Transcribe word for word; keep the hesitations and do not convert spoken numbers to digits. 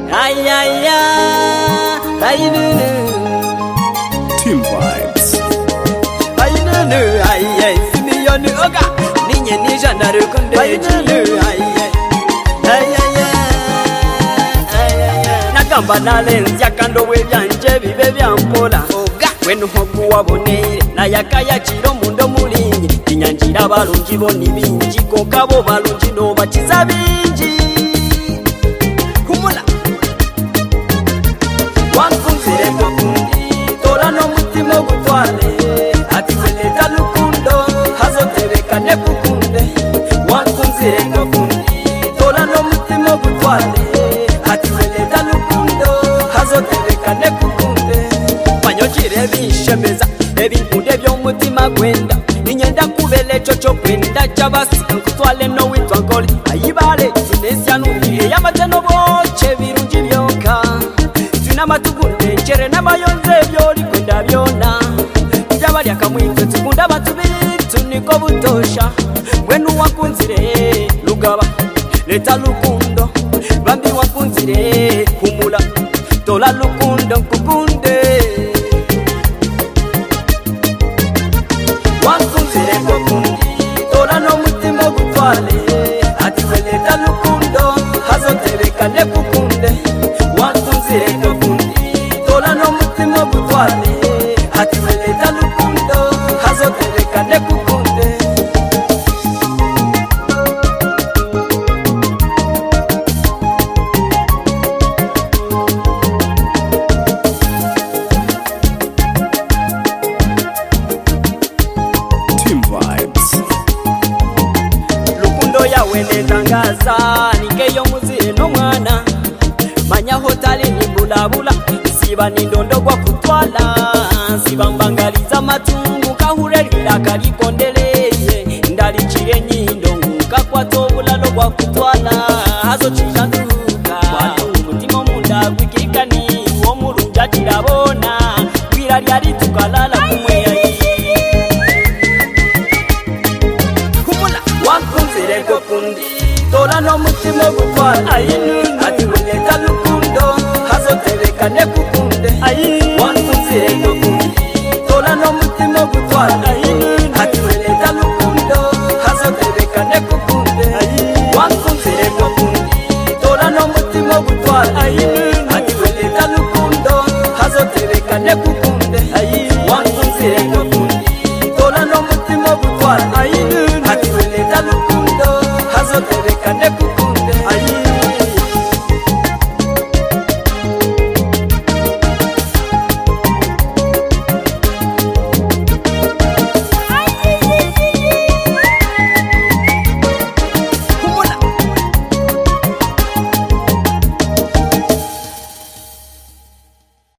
Ay ay ay, ay no no. Team Vibes. Ay no no, ay ay, simi yo no oga. Ninye nisha na rukunde. Ay no no, ay ay, ay ay ay, ay ay. Nakamba nalenzi akando we byanje bibe byampola. Oga, wenu hoku wabonere na yakaya chiro mundo mulinyi. Inyanjira balungi boni bingi kokabo balungi no bakiza bingi. Humula. Wankunzire ngokundi tola no mutima gutwale. Ati weleta lukundo hazotebekane kukunde. Wankunzire ngokundi tola no mutima gutwale. Ati weleta lukundo hazotebekane kukunde. Panyokire bishemeza ebinkunde by'omutima gwenda. Ninyenda kubele chocho kwenda chabasi nkutwale no witwa ngoli. Ayibale tunesya nuhiye yamateno boche birungi byoka. Tuna matugunde chere n'amayonze byoli kwenda byona. Byabali akamwito tukunda abantu bitu niko butosha. Wenu wakunzire lugaba leta lukundo. Bambi wakunzire humula tola lukundo nkukunde. Wankunzire ngokundi tola no mutima gutwale. Ati weleta lukundo hazotebekane kukunde. Wankunzire ngokundi tola no mutima gutwale. Ati weleta lukundo hazotebekane kukunde. Team Vibes. Lukundo yawe netangaza nikeyo muzire no mwana. Manya hotali ni bulabula siba ni ndondo kwa kutwala. Siba mbangaliza matu